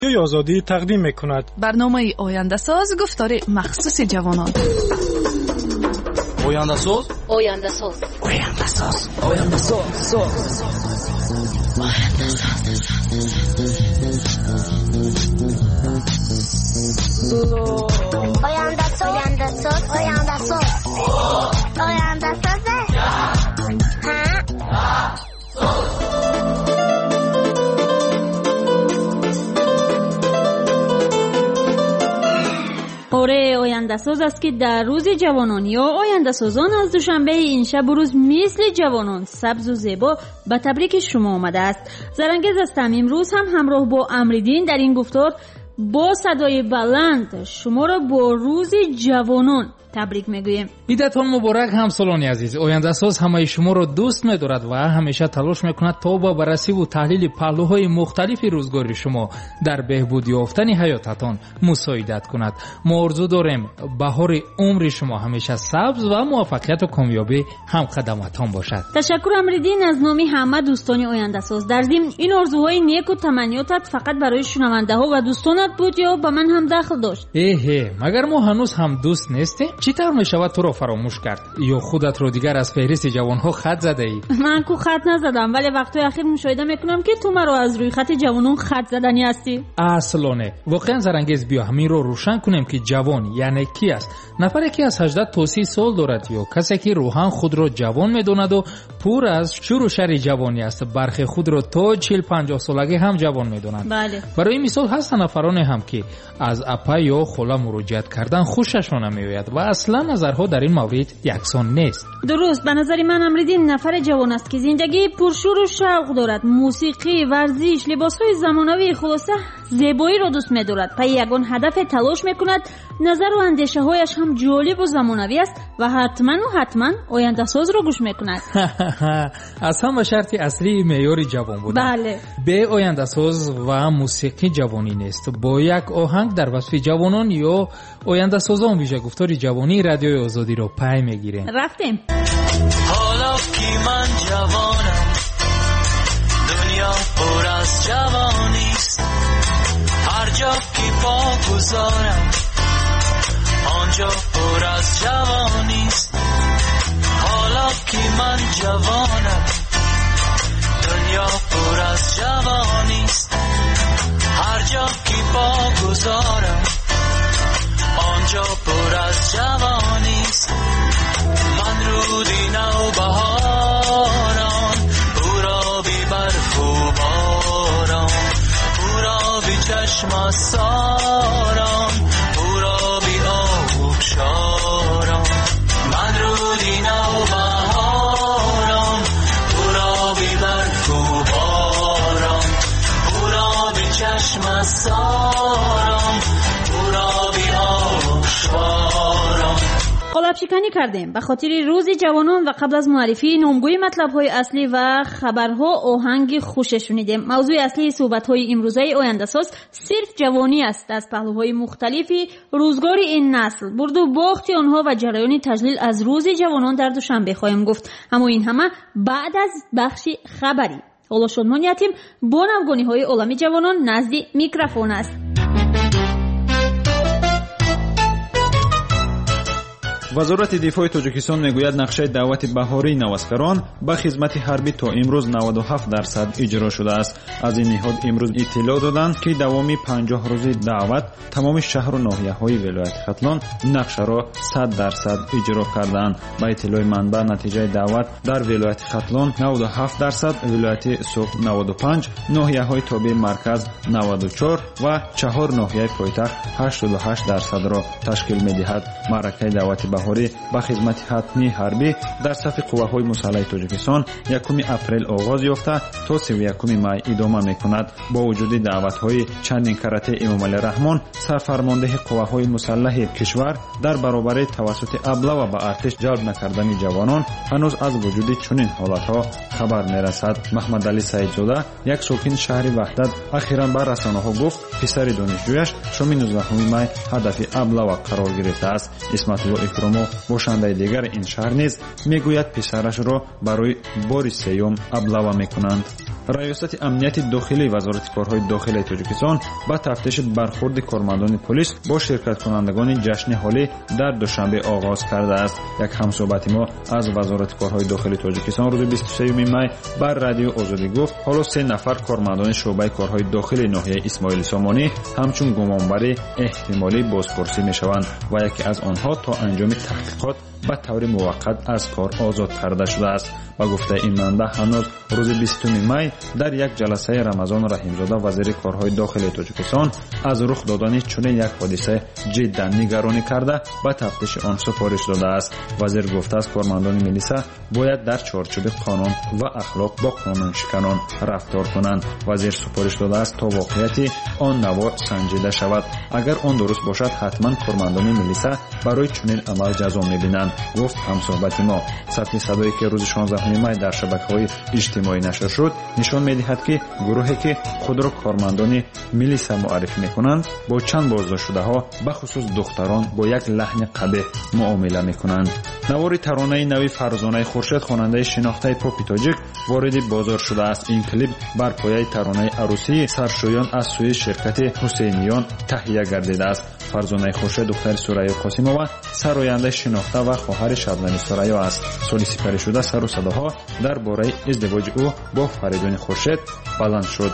رادیوی آزادی تقدیم می‌کند. برنامه آینده ساز گفتار مخصوص جوانان. آینده ساز، آینده ساز، آینده ساز، آینده ساز، آینده ساز، آینده ساز، آینده ساز، آینده ساز. آره، آینده ساز است که در روز جوانان یا آینده سازان از دوشنبه این شب و روز مثل جوانان سبز و زیبا به تبریک شما آمده است. زرنگز هستم. امروز هم همراه با امریدین در این گفتار با صدای بلند شما را با روز جوانان تبریک میگویم. عیدتان مبارک همسالان عزیز. آینده ساز همه شما را دوست می‌دارد و همیشه تلاش می‌کند تا با بررسی و تحلیل پهلوهای مختلف روزگار شما در بهبود یافتن حیاتتان مساعدت کند. ما آرزو داریم بهار عمر شما همیشه سبز و موفقیت و کامیابی هم قدمتان باشد. تشکر امریدین از نام همه دوستان آینده ساز. در ضمن این آرزوهای نیک و تمنیاتت فقط برای شنونده‌ها و دوستانت بود یا به من هم دخل داشت؟ مگر ما هنوز هم دوست نیستیم؟ چطور میشود تو را فراموش کرد؟ یا خودت را دیگر از فهرست جوانها خط زده ای؟ من کو خط نزدم، ولی وقتی اخیر مشاهده میکنم که تو مرا از روی خط جوانان خط زدنی هستی. اصلا نه. واقعا زرنگز بیا همین رو روشن کنیم که جوان یعنی کی است. نفری که از 18 تا 30 سال دارد یا کسی که روحاً خود را جوان میداند و پر از شور و شر جوانی است. برخی خود را تا 40-50 سالگی هم جوان میدانند. بله. برای مثال هست نفرانی هم که از اپا یا خاله مراجعت کردن خوششان نمیآید و اصلا نظرها در این مورد یکسان نیست. درست. به نظر من امریدین نفر جوان است که زندگی پرشور و شوق دارد. موسیقی، ورزش، لباسهای زمانوی، خلاصه زیبایی را دوست می‌دارد. پای یگان هدف تلاش می‌کند. نظر و اندیشه‌هایش هم جالب و زمانوی است و حتما آینده ساز را گوش می‌کند. از هم شرط اصلی معیار جوان بودن. بله. به آینده ساز و موسیقی جوانی نیست. با یک آهنگ در وصف جوانان یا آینده سازان ویژه گفتار جوانی رادیوی آزادی را پی می‌گیریم. رفتیم. حالا که من جوانم دنیا پر از جوانی است، هر جا که پا گذارم آنجا پر از جوانی است. حالا که من جوانم دنیا پر از جوانی است، هر جا که پا گذارم آنجا پر از جوانی است. من رودی نو بهاران پورابی برف و باران، پورابی چشم ساران، پورابی آبشاران. من رودی نو بهاران پورابی برف و باران، پورابی چشم ساران، پورابی آبشاران. قالب شکنی کردیم به خاطر روز جوانان و قبل از معرفی نامگوی مطلب‌های اصلی و خبرها آهنگ خوش شنیدیم. موضوع اصلی صحبت‌های امروزه آینده ساز صرف جوانی است. از پهلوهای مختلفی روزگار این نسل، برد و باخت آنها و جریان تجلیل از روز جوانان در دوشنبه خواهیم گفت. اما این همه بعد از بخش خبری. حالا شادمانیتیم با نوگانی‌های عالمی جوانان نزد میکروفون است. وزارت دفاع تاجیکستان میگوید نقشه دعوت بهاری نوسکران به خدمت حربی تا امروز 97% اجرا شده است. از این نهاد امروز اطلاع دادند که دوامی 50 روزی دعوت تمام شهر و ناحیه‌های ولایت ختلان نقشه را 100% اجرا کردند. با اطلاع منبع نتیجه دعوت در ولایت ختلان 97%، ولایت سوق 95%، ناحیه‌های تابع مرکز 94% و 4 ناحیه پایتخت 88% را تشکیل می‌دهد. معرکه دعوت بهاری به خدمت حتمی حربی در صف قواهای مسلح تاجیکستان 1 اپریل آغاز یافته تا 31 می ادامه میکند. با وجود دعوت‌های چندین کرته امام علی رحمان سرفرمانده قواهای مسلح کشور در برابر توسط ابله و به ارتش جلب نکردن جوانان هنوز از وجود چنین حالت‌ها خبر میرسد. محمد علی سعیدزاده یک ساکن شهر وحدت اخیراً بر رسانه‌ها گفت پسر دانشجویش شام 19 می هدف ابله و قرار گرفته است. اسمت الله اکرام мардуму бошандаи дигар ин шаҳр низ мегӯяд писарашро барои бори сеюм аблава мекунанд. раёсати амнияти дохилии вазорати корҳои дохилии тоҷикистон ба тафтиши бархурди кормандони полис бо ширкаткунандагони ҷашни ҳолӣ дар душанбе оғоз кардааст. як ҳамсӯҳбати мо аз вазорати корҳои дохилии тоҷикистон рӯзи 23 май бар радио озодӣ гуфт ҳоло 3 нафар кормандони шуъбаи корҳои дохилии ноҳияи исмоили сомонӣ ҳамчун гумонбари эҳтимолӣ бозпурсӣ мешаванд ва яке аз онҳо то анҷоми таҳқиқот ба таври муваққат аз кор озод карда шудааст. ба гуфтаи ин манбаъ ҳанӯз рӯзи 20 май дар як ҷаласаи Рамазон Раҳимзода вазири корҳои дохилии Тоҷикистон аз рух додани чунин як ҳодиса ҷиддан нигаронӣ карда ба тафтиши он супориш додааст. вазир гуфтааст кормандони милиса бояд дар чорчӯби қонун ва ахлоқ бо қонуншиканон рафтор кунанд. вазир супориш додааст то воқеияти он наво санҷида шавад. агар он дуруст бошад ҳатман кормандони милиса барои чунин амал ҷазо мебинанд, гуфт ҳамсӯҳбати мо. сатҳи садое ки рӯзи 16 май дар шабакаҳои иҷтимоӣ нашр шуд нишон медиҳад ки гурӯҳе ки худро кормандони милиса муаррифӣ мекунанд бо чанд боздоштшудаҳо ба хусус духтарон бо як лаҳни қабеҳ муомила мекунанд. навори таронаи нави Фарзонаи Хуршед хонандаи шинохтаи поpi тоҷик вориди бозор шудааст. ин клип бар пояи таронаи арӯсии саршӯён аз сӯи ширкати ҳусейниён таҳия гардидааст. Фарзонаи Хуршед духтари Сурайё Қосимова сарояндаи шинохта ва хоҳари Шабнами Сурайё аст. соли сипаришуда сару садоҳо дар бораи издивоҷи ӯ бо Фаридуни Хуршед баланд шуд.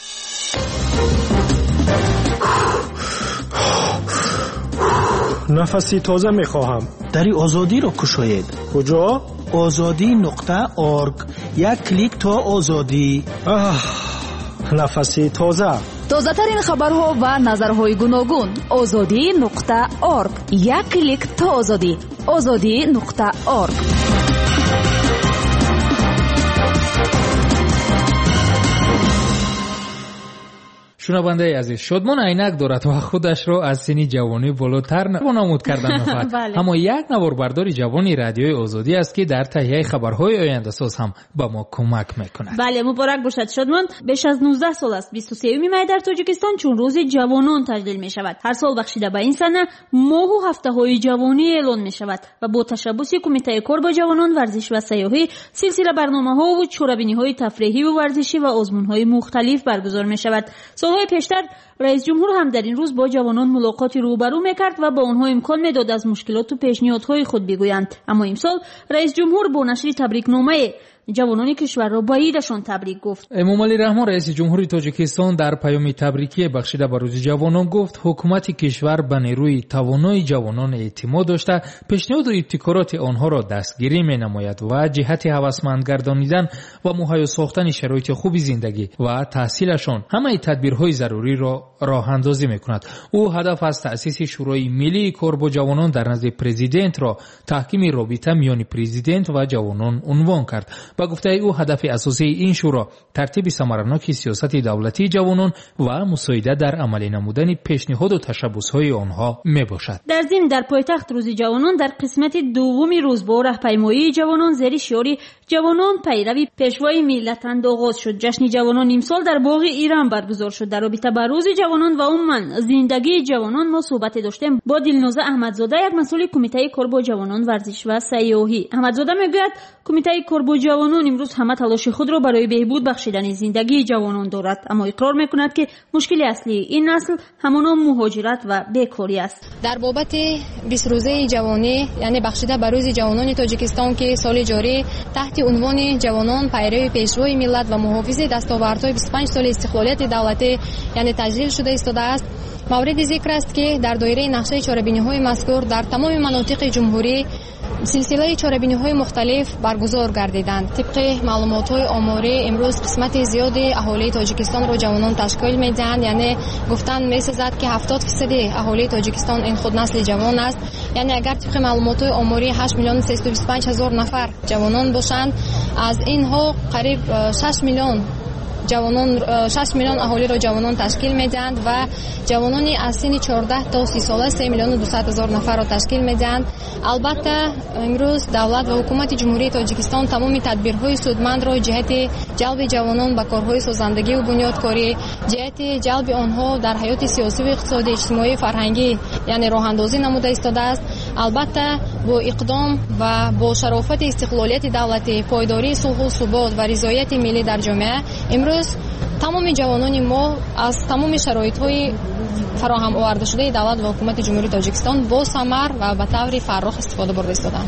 нафаси тоза мехоҳам. дари озодиро кушоед. куҷо? ozodi.org. як клик то озодӣ. нафаси тоза. тозатарин хабарҳо ва назарҳои гуногун. ozodi.org. як клик то озодӣ. ozodi.org. шунавандаи азиз, шодмон айнак дорад ва худашро аз синни ҷавонӣ болотар намуд кардан мехоҳад. аммо як наворбардори ҷавони радиои озодӣ аст ки дар таҳияи хабарҳои ояндасоз ҳам ба мо кӯмак мекунад. бале, муборак бошад шодмон. беш аз 19 сол аст 23 май дар Тоҷикистон чун рӯзи ҷавонон таҷлил мешавад. ҳар сол бахшида ба ин сана моҳу ҳафтаҳои ҷавонӣ эълон мешавад ва бо ташаббуси кумитаи кор бо ҷавонон, варзиш ва сайёҳӣ силсила барномаҳо, чорабиниҳои тафреҳӣ ва варзишӣ ва озмунҳои мухталиф баргузор мешавад. солҳои пештар раис ҷумҳур ҳам дар ин рӯз бо ҷавонон мулоқоти рӯбарӯ мекард ва ба онҳо имкон медод аз мушкилоту пешниҳодҳои худ бигӯянд. аммо имсол раис ҷумҳур бо нашри табрикномае ҷавонони кишварро ба идашон табрик гуфт. эмомалӣ раҳмон раиси ҷумҳури тоҷикистон дар паёми табрикие бахшида ба рӯзи ҷавонон гуфт ҳукумати кишвар ба нерӯи тавонои ҷавонон эътимод дошта пешниҳоду ибтикороти онҳоро дастгирӣ менамояд ва ҷиҳати ҳавасманд гардонидан ва муҳайё сохтани шароити хуби зиндагӣ ва таҳсилашон ҳамаи тадбирҳои заруриро роҳандозӣ мекунад. ӯ ҳадаф аз таъсиси шӯрои миллии кор бо ҷавонон дар назди президентро таҳкими робита миёни президент ва ҷавонон унвон кард. ба гуфтаи ӯ ҳадафи асосии ин шӯро тартиби самараноки сиёсати давлатии ҷавонон ва мусоида дар амалӣ намудани пешниҳоду ташаббусҳои онҳо мебошад. дар зимн дар пойтахт рӯзи ҷавонон дар қисмати дуввуми рӯз бо раҳпаймоии ҷавонон зери шиори ҷавонон пайрави пешвои миллатанд оғоз шуд. ҷашни ҷавонон имсол дар боғи Иран баргузор шуд. дар робита ба рӯзи ҷавонон ва умуман зиндагии ҷавонон мо суҳбате доштем бо Дилноза Аҳмадзода, як масъули кумитаи кор бо ҷавонон, варзиш ва сайёҳӣ. аҳмадзода мегӯяд кумитаи кор бо ҷавонон имрӯз ҳама талоши худро барои беҳбуд бахшидани зиндагии ҷавонон дорад, аммо иқрор мекунад ки мушкили аслии ин насль ҳамоно муҳоҷират ва бекорӣ аст. дар бобати 20 рӯзаи ҷавонӣ, яъне бахшида ба рӯзи ҷавонони Тоҷикистон ки соли ҷорӣ таҳти унвони ҷавонон пайрави пешвои миллат ва муҳофизи дастовардҳои 25 соли истиқлолияти давлатӣ яъне таҷлил шуда истодааст. мавриди зикр аст ки дар доираи нақшаи чорабиниҳои мазкур дар тамоми манотиқи ҷумҳурӣ силсилаи чорабиниҳои мухталиф баргузор гардиданд. тибқи маълумотҳои оморӣ имрӯз қисмати зиёди аҳолии Тоҷикистонро ҷавонон ташкил медиҳанд, яъне гуфтан месазад ки 70% аҳолии Тоҷикистон ин худ насли ҷавон аст. яъне агар тибқи маълумотҳои оморӣ 8 миллион 325 ҳазор нафар ҷавонон бошанд, аз инҳо қариб 6 миллион аҳолиро ҷавонон ташкил медиҳанд ва ҷавонони аз синни 14 то 30 сола 3 миллиону 200 ҳазор нафарро ташкил медиҳанд. албатта имрӯз давлат ва ҳукумати ҷумҳурии Тоҷикистон тамоми тадбирҳои судмандро ҷиҳати ҷалби ҷавонон ба корҳои созандагиву бунёдкорӣ, ҷиҳати ҷалби онҳо дар ҳаёти сиёсиву иқтисодӣ, иҷтимоӣ, фарҳангӣ яъне роҳандозӣ намуда истодааст. албатта با اقدام و با شرافت استقلالیت دولتی، پایداری صلح و ثبات و رضایت ملی در جامعه، امروز تمام جوانان ما از تمام شرایط‌های فراهم آورده شده دولت و حکومت جمهوری تاجیکستان با ثمر و به طور فراخ استفاده برده استادن.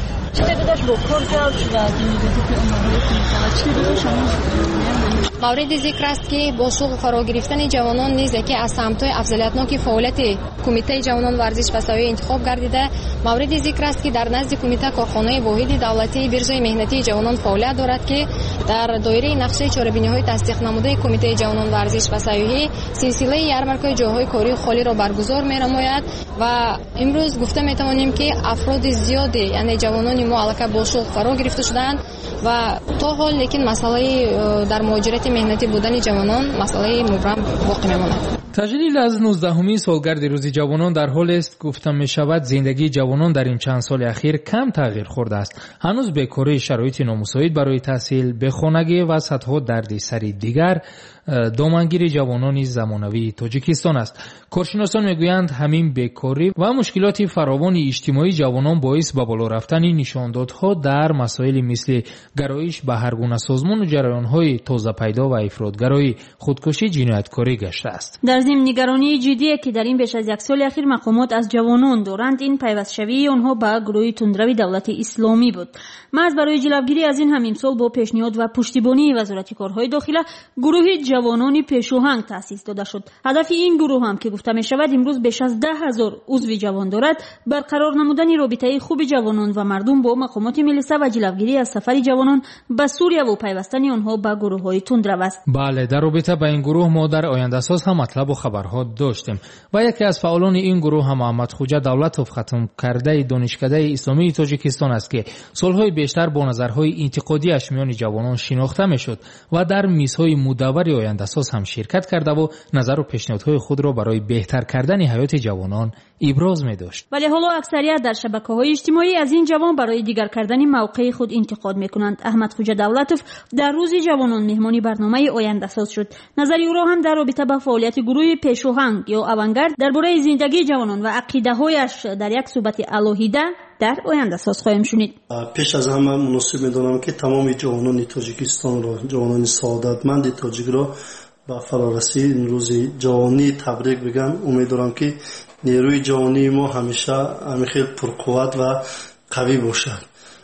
مورد ذکر است که با شغل فرا گرفتن جوانان نیز یکی از سمت‌های افضلیت‌ناک فعالیت کمیته جوانان ورزش و سویه انتخاب گردیده. مورد ذکر است که در نزد کمیته کارخانه واحد دولتی برجای مهنتی جوانان فعالیت دارد که در دایره نقشه چاره‌بینی‌های تصدیق نموده کمیته جوانان ورزش و سویه سلسله یارمارک‌های جاهای کاری خالی را برگزار می‌نماید و امروز گفته می‌توانیم که افراد زیادی یعنی جوانان ما الان با شغل فرا گرفته شدند و تا حال لیکن مسئله در مهاجرت مهنتی بودن جوانان مسئله مبرم باقی میماند. تجلیل از 19مین سالگرد روز جوانان در حال است گفتم می شود زندگی جوانان در این چند سال اخیر کم تغییر خورده است. هنوز بیکاری، شرایط نامساعد برای تحصیل، بخانگی و صدها دردسر دیگر دامنگیر جوانان زمانوی تاجیکستان است. کارشناسان میگویند همین بیکاری و مشکلات فراوان اجتماعی جوانان باعث به بالا رفتن نشاندادها در مسائل مثل گرایش به هر گونه سازمان و جریان‌های تازه پیدا و افراطگرایی، خودکشی، جنایتکاری گشته است. در ضمن نگرانی جدی که در این بیش از یک سال اخیر مقامات از جوانان دارند این پیوست‌شوی آنها به گروه تندروی دولت اسلامی بود. محض برای جلوگیری از این هم امسال با پیشنهاد و پشتیبانی وزارت کارهای داخله گروه جوانان پیشاهنگ تأسیس داده شد. هدف این گروه هم که گفته می شود امروز بیش از 10,000 عضو جوان دارد، برقرار نمودن رابطه خوب جوانان و مردم با مقامات ملیسا و جلوگیری از سفر جوانان به سوریه و پیوستن آنها به گروه‌های تندرو است. بله، در رابطه با این گروه ما در آینده اساس هم مطلب و خبرها داشتیم و یکی از فعالان این گروه هم محمد خوجه دولتوف ختم کرده دانشکده اسلامی تاجیکستان است که سالهای بیشتر با نظرهای انتقادی‌اش میان جوانان شناخته میشد و در میزهای مدور آینده اساس هم شرکت کرده و نظر و پیشنهادهای خود را برای بهتر کردن حیات جوانان ابراز می داشت. ولی حالا اکثریت در شبکه‌های اجتماعی از این جوان برای دیگر کردن موقع خود انتقاد می‌کنند. احمد خوجه دولتوف در روز جوانان مهمانی برنامه آینده ساز شد. نظری او را هم در رابطه با فعالیت گروه پیشاهنگ یا آونگارد درباره زندگی جوانان و عقیده‌هایش در یک صحبت الهیده در آینده ساز خواهیم شنید. پیش از همه مناسب می‌دانم که تمام جوانان تاجیکستان را، جوانان سعادتمند تاجیک را با فرارسی این روز جوانی تبریک بگم. امیدوارم که نیروی جوانی ما همیشه خیلی پرقوت و قوی باشد.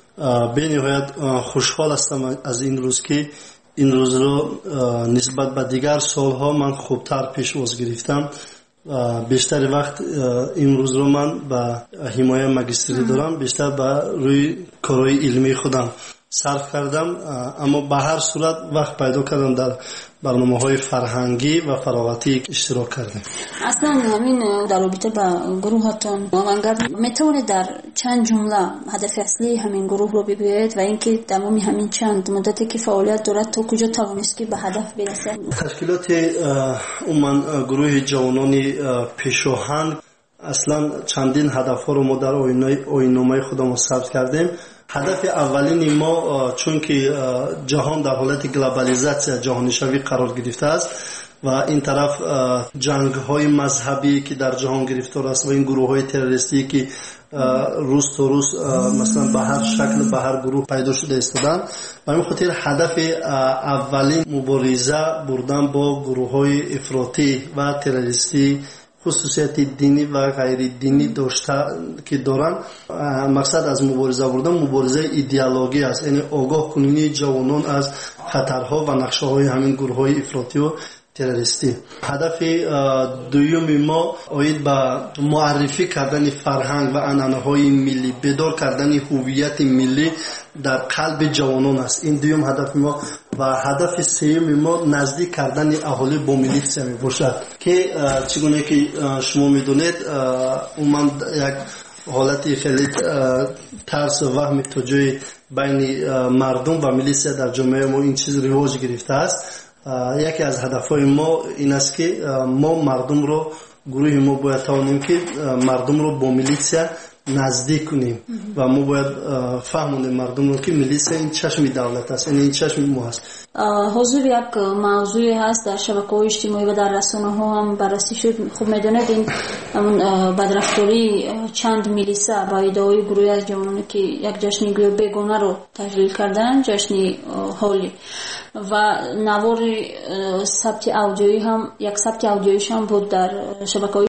به نهایت خوشحال هستم از این روز که این روز رو نسبت به دیگر سالها من خوبتر پیش گرفتم. بیشتر وقت این روز رو من به حمایت ماجستری دارم، بیشتر به روی کارهای علمی خودم صرف کردم، اما به هر صورت وقت پیدا کردم در برنامه‌های فرهنگی و فراغتی اشتراک کردم. اصلا همین در رابطه با گروهتون آونگارد میتونه در چند جمله هدف اصلی همین گروه رو بگوید و اینکه تمام همین چند مدتی که فعالیت دارد تا کجا توانست که به هدف برسه؟ تشکیلات عموما گروه جوانان پیشاهنگ اصلا چندین هدف‌ها رو ما در آیین‌نامه خودمون ثبت کردیم. هدف اولین ما چون که جهان در حالت گلوبالیزاسیون جهانی شوی قرار گرفته است و این طرف جنگ‌های مذهبی که در جهان گرفتار است و این گروه‌های تروریستی که روز تا روز مثلا به هر شکل به هر گروه پیدا شده ایستادن و این خاطر هدف اولین مبارزه بردن با گروه‌های افراطی و تروریستی خصوصیت دینی و غیر دینی داشته که دارن. مقصد از مبارزه بردن مبارزه ایدئولوژی است، یعنی آگاه کنونی جوانان از خطرها و نقشه‌های همین گروه‌های افراطی و تروریستی. هدف دوم ما آید به معرفی کردن فرهنگ و عنعنه‌های ملی، بیدار کردن هویت ملی در قلب جوانان است. این دوم هدف ما و هدف سوم ما نزدیک کردن اهالی با میلیسیا می باشد که چگونه که شما میدونید من یک حالتی خیلی ترس و وهم توجه بین مردم و میلیسیا در جامعه ما این چیز رواج گرفته است. یکی از هدفهای ما این است که ما مردم رو گروه ما باید توانیم که مردم رو با میلیسیا نزدیک کنیم و ما باید فهمونیم مردم رو که ملیسیا این چشم دولت است، این چشم ما است. حضور یک موضوعی هست در شبکه‌های اجتماعی و در رسانه‌ها هم بررسی شد. خب میدونید این بدرفتاری چند میلیسا با ادعای گروهی از جوانانی که یک جشن گویا بیگانه رو تجلیل کردن، جشن هولی، و نوار ثبت آدیویی هم یک ثبت آدیوییش هم بود در شبکه‌های